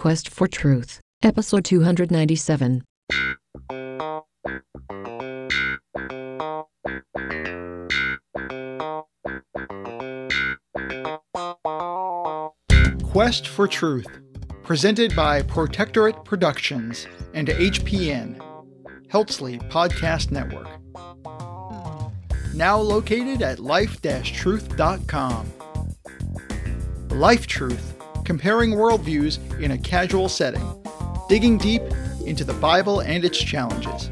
Quest for Truth, Episode 297. Quest for Truth, presented by Protectorate Productions and HPN, Heltsley Podcast Network. Now located at life-truth.com. Life Truth, comparing worldviews in a casual setting, digging deep into the Bible and its challenges.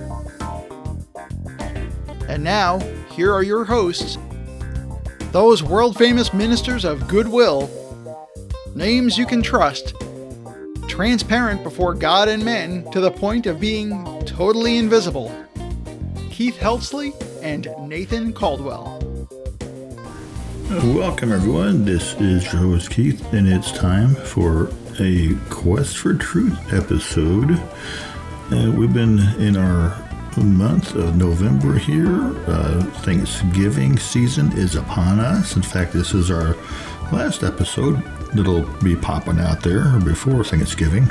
And now, here are your hosts, those world-famous ministers of goodwill, names you can trust, transparent before God and men to the point of being totally invisible, Keith Heltsley and Nathan Caldwell. Welcome everyone, this is your host Keith, and it's time for a Quest for Truth episode. We've been in our month of November here. Thanksgiving season is upon us. In fact, this is our last episode that'll be popping out there before Thanksgiving.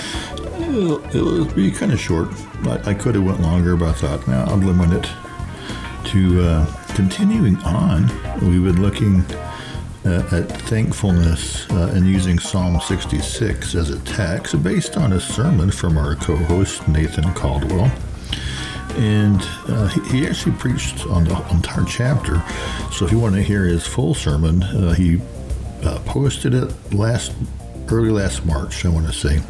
It'll be kind of short. I could have went longer, but I thought, now I'll limit it to continuing on. We've been looking at thankfulness and using Psalm 66 as a text based on a sermon from our co-host Nathan Caldwell. And he actually preached on the entire chapter. So if you want to hear his full sermon, he posted it early last March, I want to say.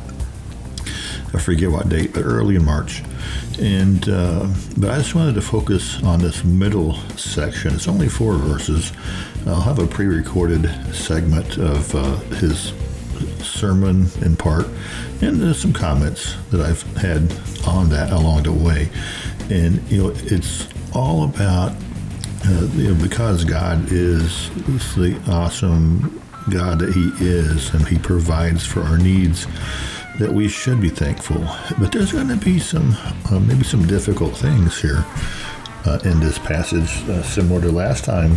I forget what date, but early in March. And but I just wanted to focus on this middle section. It's only 4 verses. I'll have a pre-recorded segment of his sermon in part, and there's some comments that I've had on that along the way. And it's all about because God is the awesome God that He is, and He provides for our needs, that we should be thankful. But there's going to be some maybe some difficult things here in this passage, similar to last time.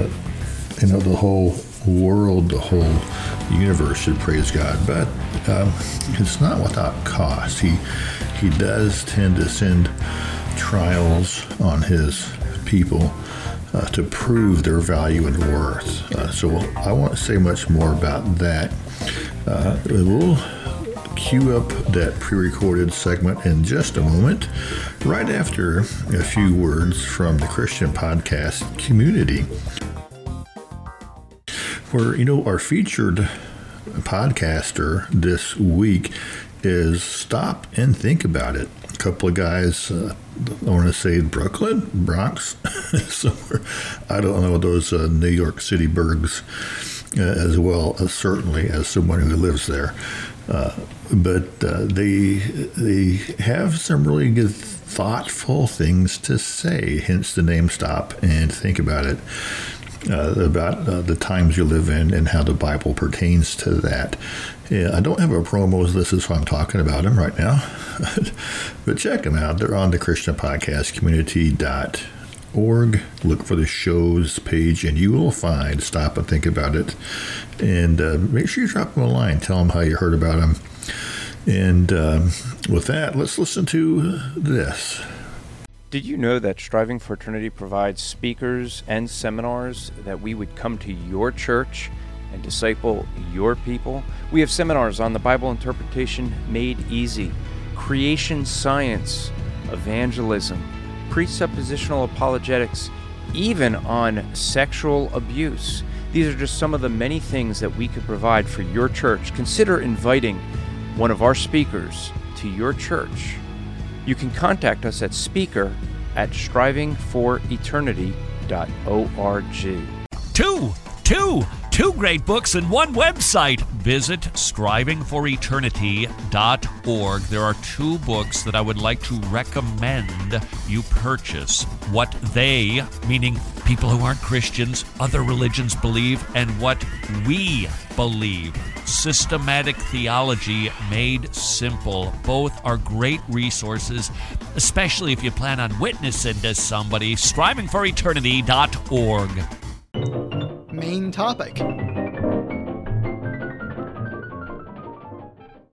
The whole world, the whole universe should praise God, but it's not without cost. He does tend to send trials on His people to prove their value and worth. So I won't say much more about that. We'll cue up that pre-recorded segment in just a moment, right after a few words from the Christian podcast community, where our featured podcaster this week is Stop and Think About It. A couple of guys, I want to say Brooklyn, Bronx, somewhere. I don't know those New York City burgs as well, certainly as someone who lives there. But they have some really good, thoughtful things to say, hence the name Stop and Think About It, about the times you live in and how the Bible pertains to that. I don't have a promo as this is why I'm talking about them right now, but check them out. They're on the Christian Podcast Community.org. Look for the shows page and you will find Stop and Think About It. And make sure you drop them a line. Tell them how you heard about them. And with that, let's listen to this. Did you know that Striving for Eternity provides speakers and seminars that we would come to your church and disciple your people? We have seminars on the Bible interpretation made easy, creation science, evangelism, presuppositional apologetics, even on sexual abuse. These are just some of the many things that we could provide for your church. Consider inviting one of our speakers to your church. You can contact us at speaker@strivingforeternity.org. Two great books in one website. Visit strivingforeternity.org. There are 2 books that I would like to recommend you purchase. What they, meaning people who aren't Christians, other religions believe, and what we believe. Systematic Theology Made Simple. Both are great resources, especially if you plan on witnessing to somebody. strivingforeternity.org. Main topic.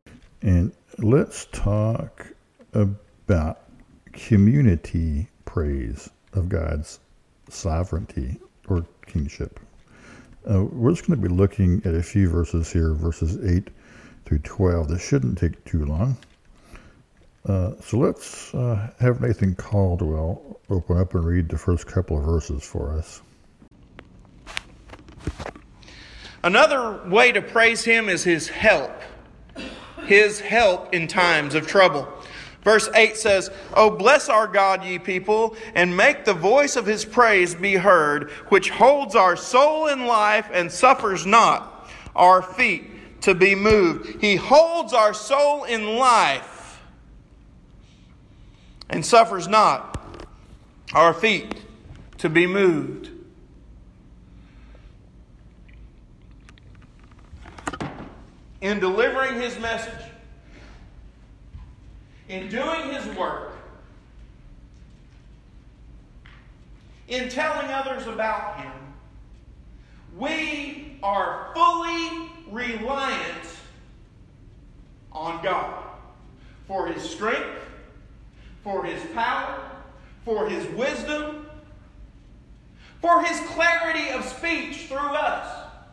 And let's talk about community praise of God's sovereignty or kingship. We're just going to be looking at a few verses here, verses 8 through 12. This shouldn't take too long. So let's have Nathan Caldwell open up and read the first couple of verses for us. Another way to praise him is his help in times of trouble. Verse 8 says, "O bless our God, ye people, and make the voice of his praise be heard, which holds our soul in life and suffers not our feet to be moved." He holds our soul in life and suffers not our feet to be moved. In delivering his message, in doing his work, in telling others about him, we are fully reliant on God for his strength, for his power, for his wisdom, for his clarity of speech through us.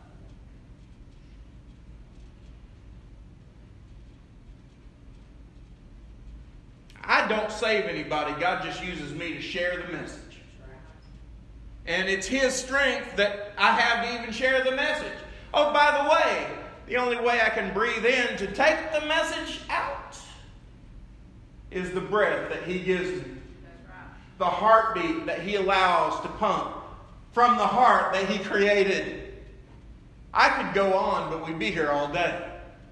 I don't save anybody. God just uses me to share the message. And it's his strength that I have to even share the message. Oh, by the way, the only way I can breathe in to take the message out is the breath that he gives me. The heartbeat that he allows to pump from the heart that he created. I could go on, but we'd be here all day.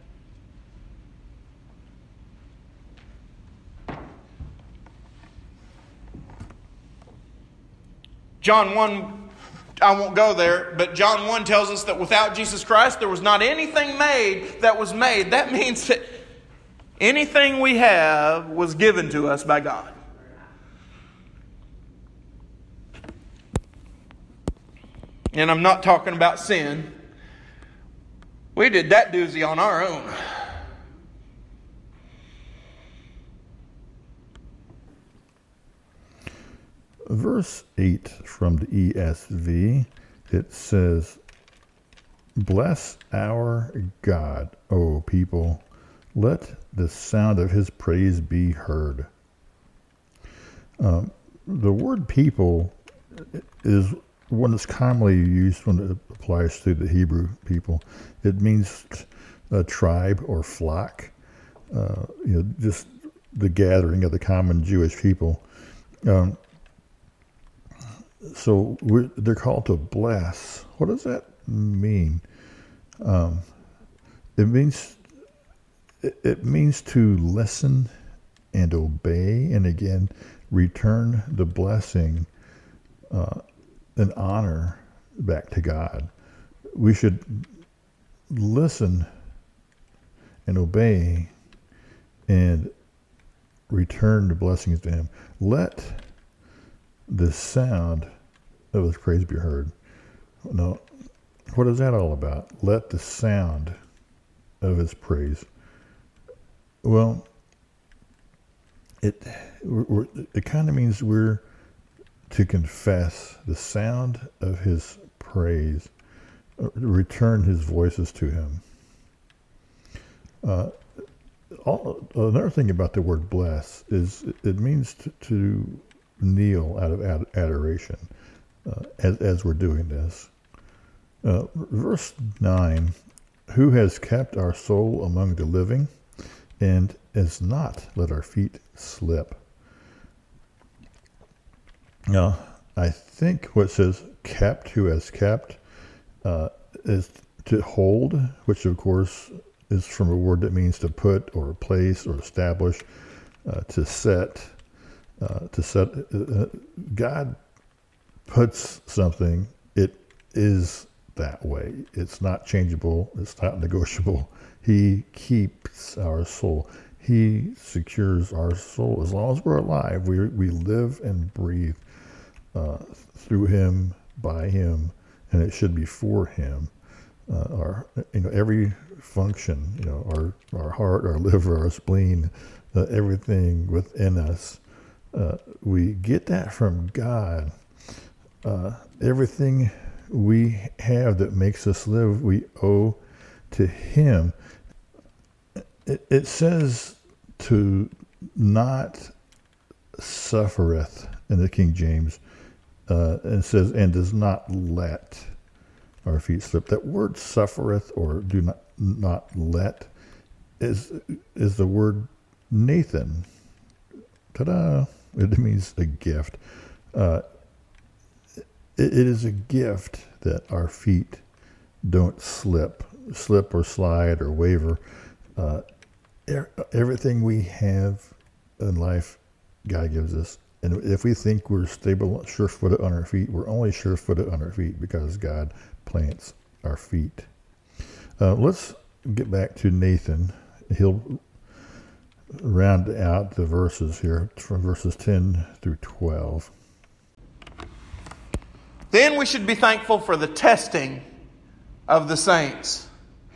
John 1, I won't go there, but John 1 tells us that without Jesus Christ, there was not anything made that was made. That means that anything we have was given to us by God. And I'm not talking about sin. We did that doozy on our own. Verse 8 from the ESV, it says, "Bless our God, O people. Let the sound of his praise be heard." The word people is one that's commonly used when it applies to the Hebrew people. It means a tribe or flock, just the gathering of the common Jewish people. So they're called to bless. What does that mean? It means to listen and obey, and again return the blessing and honor back to God. We should listen and obey and return the blessings to him. Let the sound of his praise be heard. Now, what is that all about? Let the sound of his praise. Well, it kind of means we're to confess the sound of his praise, return his voices to him. Another thing about the word bless is it means to kneel out of adoration as we're doing this. Verse 9, "Who has kept our soul among the living and has not let our feet slip." Now, I think what says kept, who has kept, is to hold, which of course is from a word that means to put or place or establish, to set. God puts something, it is that way. It's not changeable. It's not negotiable. He keeps our soul. He secures our soul. As long as we're alive, we live and breathe through him, by him, and it should be for him. Every function, our heart, our liver, our spleen, everything within us. We get that from God. Everything we have that makes us live, we owe to Him. It says to not suffereth in the King James, and it says, and does not let our feet slip. That word suffereth, or do not let, is the word Nathan. Ta-da! It means a gift. It is a gift that our feet don't slip or slide or waver. Everything we have in life, God gives us. And if we think we're stable, sure-footed on our feet, we're only sure-footed on our feet because God plants our feet. Let's get back to Nathan. He'll round out the verses here from verses 10 through 12. Then we should be thankful for the testing of the saints.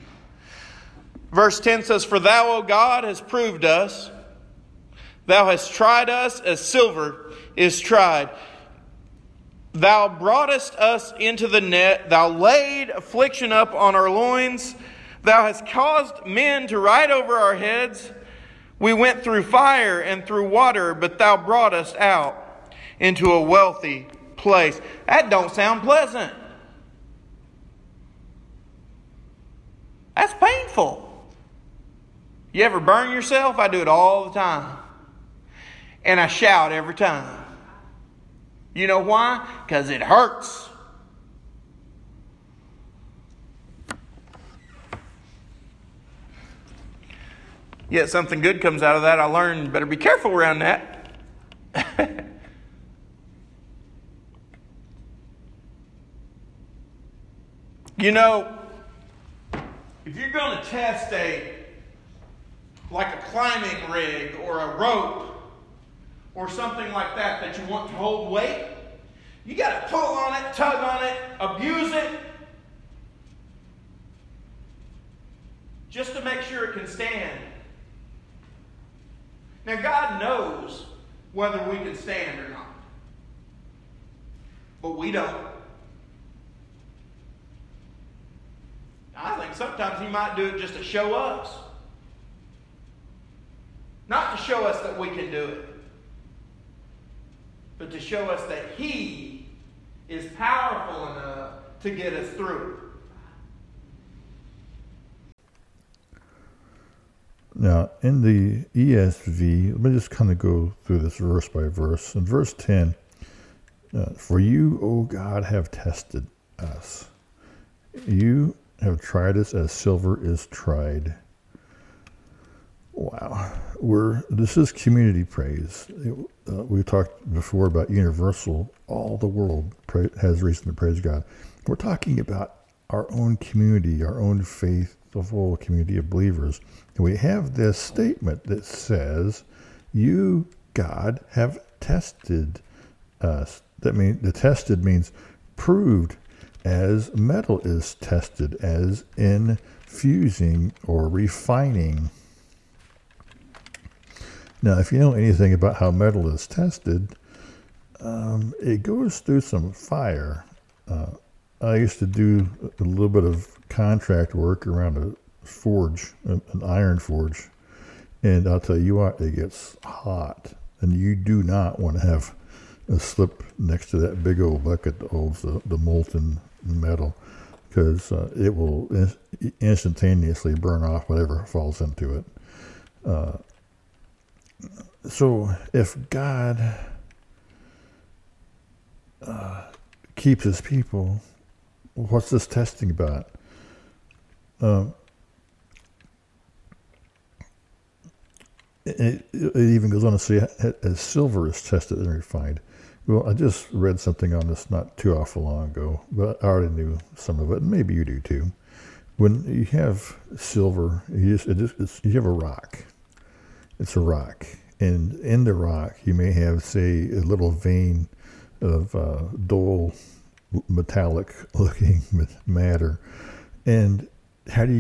Verse 10 says, For thou, O God, hast proved us. Thou hast tried us as silver is tried. Thou broughtest us into the net. Thou laid affliction up on our loins. Thou hast caused men to ride over our heads. We went through fire and through water, but thou brought us out into a wealthy place. That don't sound pleasant. That's painful. You ever burn yourself? I do it all the time. And I shout every time. You know why? Because it hurts. Yet something good comes out of that. I learned better be careful around that. You know, if you're going to test like a climbing rig or a rope or something like that you want to hold weight, you got to pull on it, tug on it, abuse it, just to make sure it can stand. Now, God knows whether we can stand or not, but we don't. I think sometimes He might do it just to show us. Not to show us that we can do it, but to show us that He is powerful enough to get us through. Now, in the ESV, let me just kind of go through this verse by verse. In verse 10, For you, O God, have tested us. You have tried us as silver is tried. Wow. This is community praise. We talked before about universal. All the world has reason to praise God. We're talking about our own community, our own faith, the whole community of believers. And we have this statement that says, you, God, have tested us. That means the tested means proved, as metal is tested, as in fusing or refining. Now, if you know anything about how metal is tested, it goes through some fire. I used to do a little bit of contract work around a forge, an iron forge, and I'll tell you what, it gets hot, and you do not want to have a slip next to that big old bucket that holds the molten metal, because it will instantaneously burn off whatever falls into it. So if God keeps His people, what's this testing about? It even goes on to say, as silver is tested and refined. Well, I just read something on this not too awful long ago, but I already knew some of it, and maybe you do too. When you have silver, you have a rock. It's a rock. And in the rock, you may have, say, a little vein of dull, metallic-looking matter. And how do you get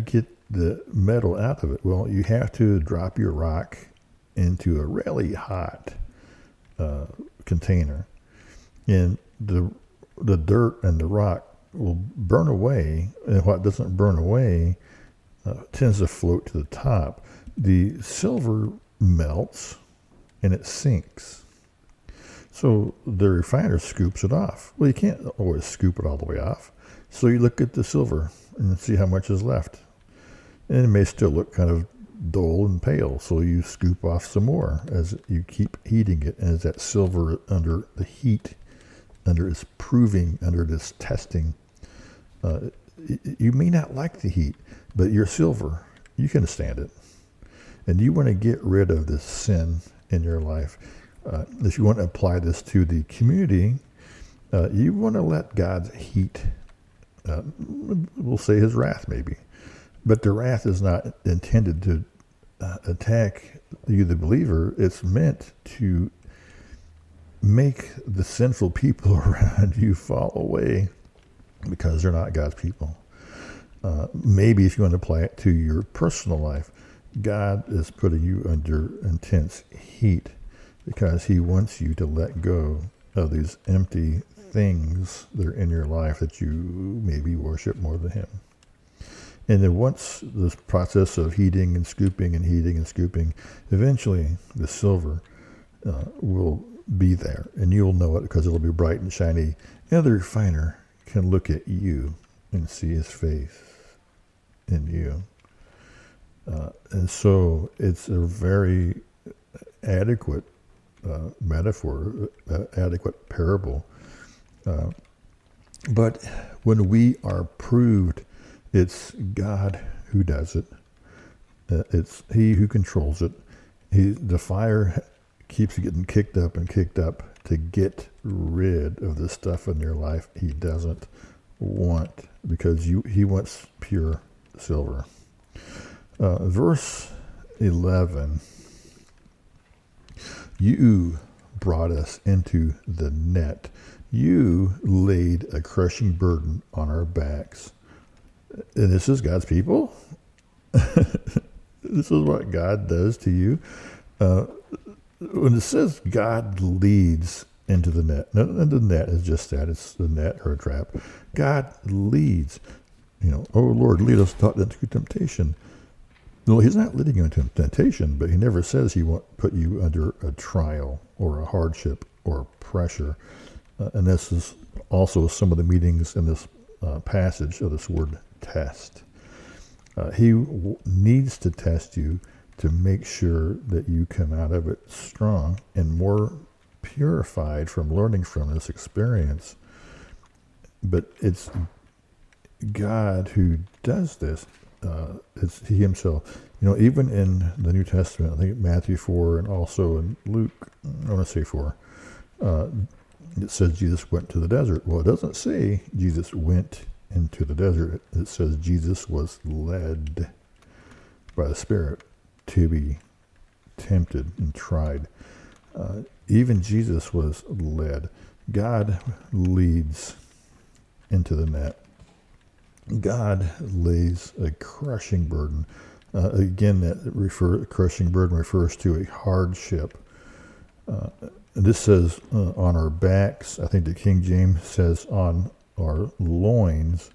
the metal out of it? Well, you have to drop your rock into a really hot container, and the dirt and the rock will burn away, and what doesn't burn away tends to float to the top. The silver melts and it sinks. So the refiner scoops it off. Well, you can't always scoop it all the way off. So you look at the silver and see how much is left. And it may still look kind of dull and pale. So you scoop off some more as you keep heating it. And as that silver under the heat, under its proving, under this testing, you may not like the heat, but you're silver. You can stand it. And you want to get rid of this sin in your life. If you want to apply this to the community, you want to let God's heat, we'll say his wrath maybe, but the wrath is not intended to attack you, the believer. It's meant to make the sinful people around you fall away because they're not God's people. Maybe if you want to apply it to your personal life, God is putting you under intense heat because he wants you to let go of these empty things that are in your life that you maybe worship more than him. And then once this process of heating and scooping and heating and scooping, eventually the silver will be there, and you'll know it because it'll be bright and shiny. And the refiner can look at you and see his face in you. And so it's a very adequate metaphor, adequate parable. But when we are proved, it's God who does it. It's he who controls it. The fire keeps getting kicked up to get rid of the stuff in your life he doesn't want, because he wants pure silver. Verse 11, you brought us into the net. You laid a crushing burden on our backs. And this is God's people? This is what God does to you? When it says God leads into the net, and the net is just that, it's the net or a trap. God leads. Oh Lord, lead us not into temptation. No, he's not leading you into temptation, but he never says he won't put you under a trial or a hardship or pressure. And this is also some of the meanings in this passage of this word test. He needs to test you to make sure that you come out of it strong and more purified from learning from this experience. But it's God who does this. It's he himself. Even in the New Testament, I think Matthew 4 and also in Luke, I want to say 4, it says Jesus went to the desert. Well, it doesn't say Jesus went into the desert. It says Jesus was led by the Spirit to be tempted and tried. Even Jesus was led. God leads into the net. God lays a crushing burden. Again, that crushing burden refers to a hardship. This says on our backs. I think the King James says on our loins.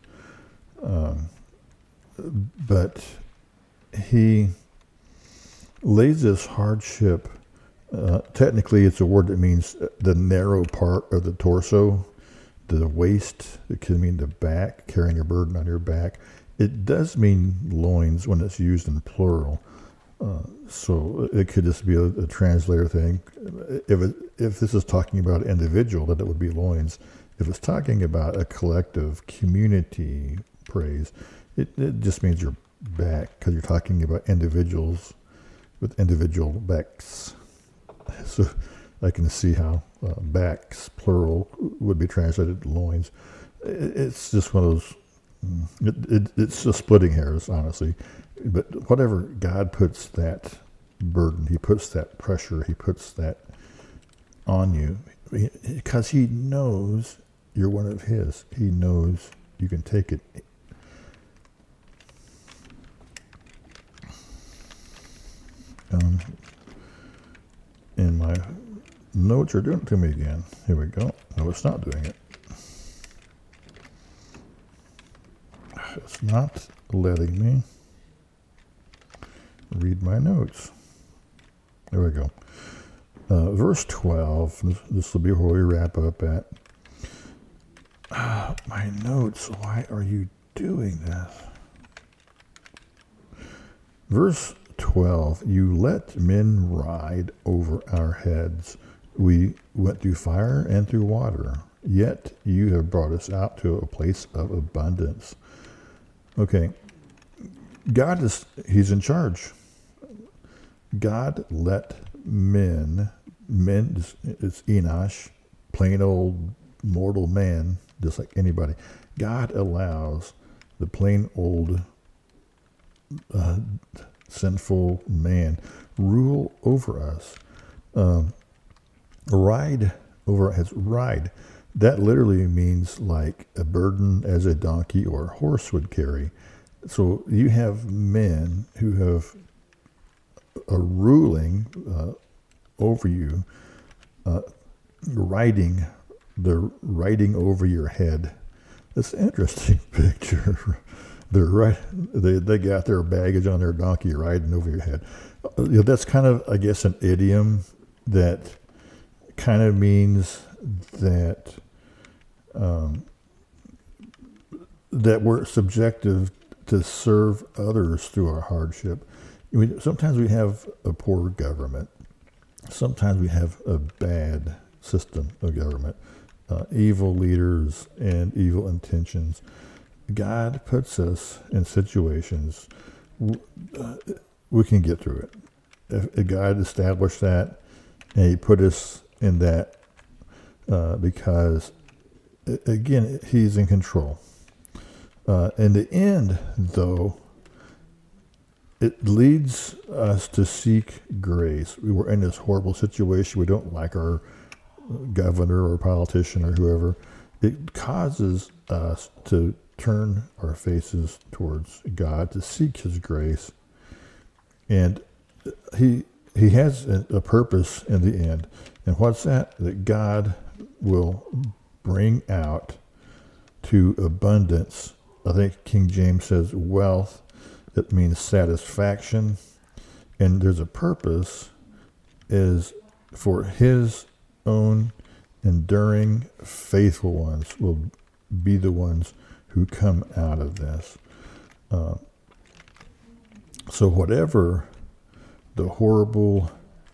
But he lays this hardship. Technically, it's a word that means the narrow part of the torso. The waist, it can mean the back, carrying a burden on your back. It does mean loins when it's used in plural. So it could just be a translator thing. If this is talking about an individual, then it would be loins. If it's talking about a collective community praise, it just means your back, because you're talking about individuals with individual backs. So I can see how backs, plural, would be translated loins. It's just one of those, it's just splitting hairs, honestly. But whatever, God puts that burden, he puts that pressure, he puts that on you, because he knows you're one of his. He knows you can take it. And my notes are doing it to me again. Here we go. No, it's not doing it. It's not letting me read my notes. There we go. Verse 12. This will be where we wrap up at. My notes. Why are you doing this? Verse 12. You let men ride over our heads. We went through fire and through water. Yet you have brought us out to a place of abundance. Okay. God he's in charge. God let men, it's Enosh, plain old mortal man, just like anybody. God allows the plain old sinful man rule over us. Ride over us. Ride. That literally means like a burden as a donkey or a horse would carry. So you have men who have a ruling over you, riding over your head. It's an interesting picture. They got their baggage on their donkey riding over your head. That's kind of, I guess, an idiom that kind of means that that we're subjective to serve others through our hardship. Sometimes we have a poor government. Sometimes we have a bad system of government, evil leaders and evil intentions. God puts us in situations we can get through it. If God established that, and He put us in that because, again, He's in control. In the end, though, it leads us to seek grace. We were in this horrible situation. We don't like our governor or politician or whoever. It causes us to turn our faces towards God, to seek His grace. And He has a purpose in the end. And what's that? That God will bring out to abundance. I think King James says wealth. It means satisfaction. And there's a purpose is for His own enduring faithful ones will be the ones who come out of this. So whatever the horrible,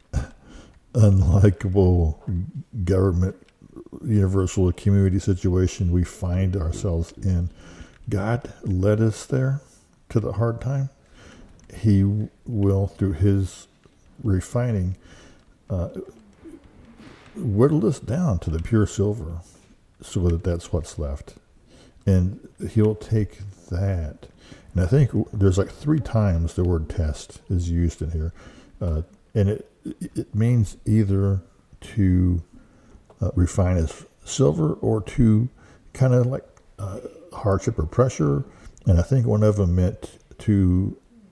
unlikable government, universal community situation we find ourselves in, God led us there to the hard time. He will, through His refining, whittle us down to the pure silver so that that's what's left. And He'll take that. And I think there's like 3 times the word test is used in here. And it means either to refine as silver or to kind of like hardship or pressure. And I think one of them meant to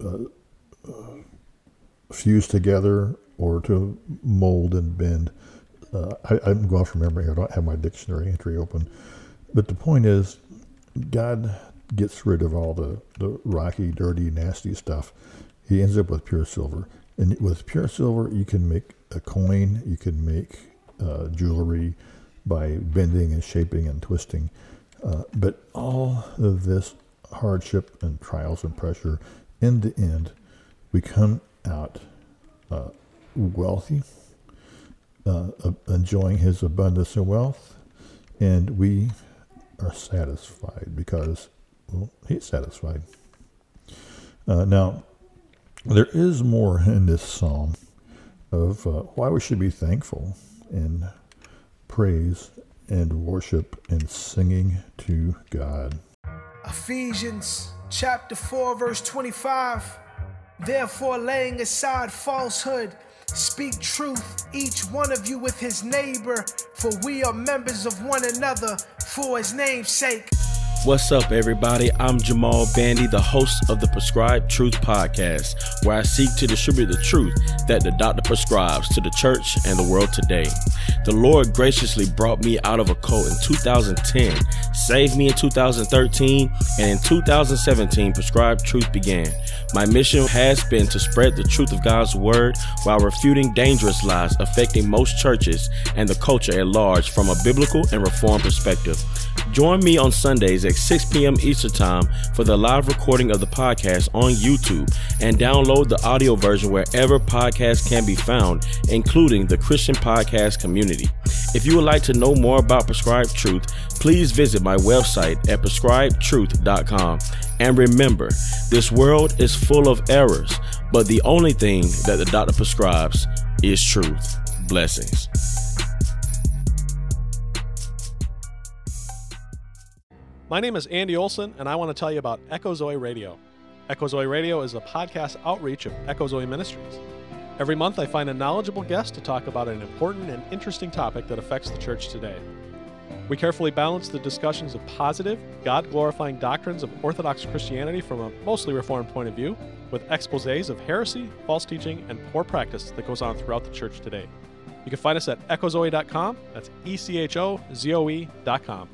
fuse together or to mold and bend. I'm going from memory. I don't have my dictionary entry open. But the point is, God gets rid of all the rocky, dirty, nasty stuff. He ends up with pure silver. And with pure silver, you can make a coin. You can make jewelry by bending and shaping and twisting. But all of this hardship and trials and pressure, in the end, we come out wealthy, enjoying His abundance and wealth, and we are satisfied because, well, He's satisfied. Now, there is more in this psalm of why we should be thankful and praise and worship and singing to God. Ephesians chapter 4, verse 25. Therefore, laying aside falsehood, speak truth, each one of you with his neighbor, for we are members of one another for His name's sake. What's up, everybody? I'm Jamal Bandy, the host of the Prescribed Truth Podcast, where I seek to distribute the truth that the doctor prescribes to the church and the world today. The Lord graciously brought me out of a cult in 2010, saved me in 2013, and in 2017, Prescribed Truth began. My mission has been to spread the truth of God's Word while refuting dangerous lies affecting most churches and the culture at large from a biblical and reformed perspective. Join me on Sundays at 6 p.m. Eastern Time for the live recording of the podcast on YouTube, and download the audio version wherever podcasts can be found, including the Christian podcast community. If you would like to know more about Prescribed Truth, please visit my website at prescribedtruth.com. And remember, this world is full of errors, but the only thing that the doctor prescribes is truth. Blessings. My name is Andy Olson, and I want to tell you about Echo Zoe Radio. Echo Zoe Radio is a podcast outreach of Echo Zoe Ministries. Every month, I find a knowledgeable guest to talk about an important and interesting topic that affects the church today. We carefully balance the discussions of positive, God-glorifying doctrines of Orthodox Christianity from a mostly Reformed point of view, with exposés of heresy, false teaching, and poor practice that goes on throughout the church today. You can find us at echozoe.com. That's ECHOZOE.com.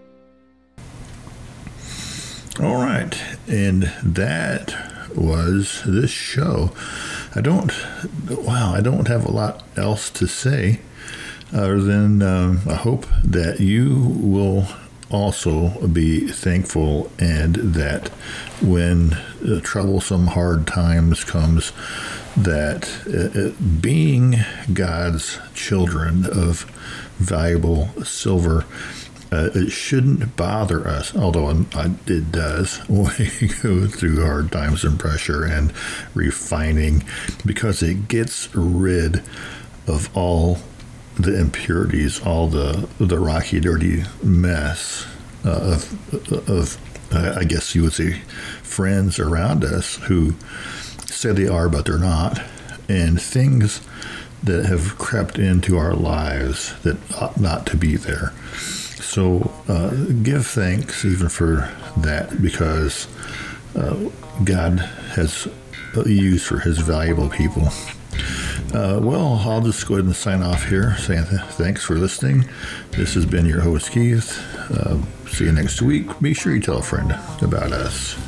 All right, and that was this show. I don't have a lot else to say other than I hope that you will also be thankful, and that when troublesome hard times comes, that being God's children of valuable silver, it shouldn't bother us, although it does when we go through hard times and pressure and refining, because it gets rid of all the impurities, all the rocky, dirty mess of I guess you would say, friends around us who say they are, but they're not, and things that have crept into our lives that ought not to be there. So give thanks even for that, because God has used for his valuable people. Well, I'll just go ahead and sign off here, saying thanks for listening. This has been your host, Keith. See you next week. Be sure you tell a friend about us.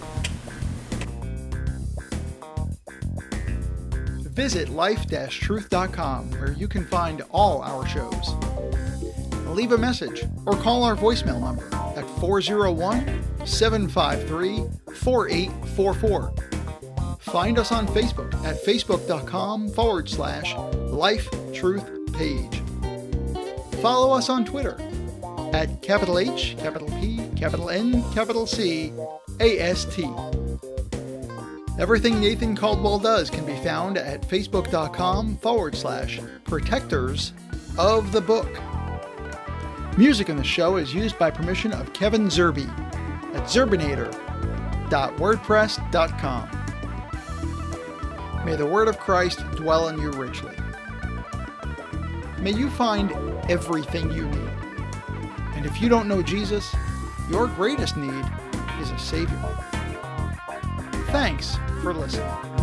Visit life-truth.com, where you can find all our shows. Leave a message or call our voicemail number at 401-753-4844. Find us on Facebook at facebook.com/LifeTruthPage. Follow us on Twitter at H, P, N, C, AST. Everything Nathan Caldwell does can be found at facebook.com/protectors of the book. Music in the show is used by permission of Kevin Zerby at zerbinator.wordpress.com. May the word of Christ dwell in you richly. May you find everything you need. And if you don't know Jesus, your greatest need is a Savior. Thanks for listening.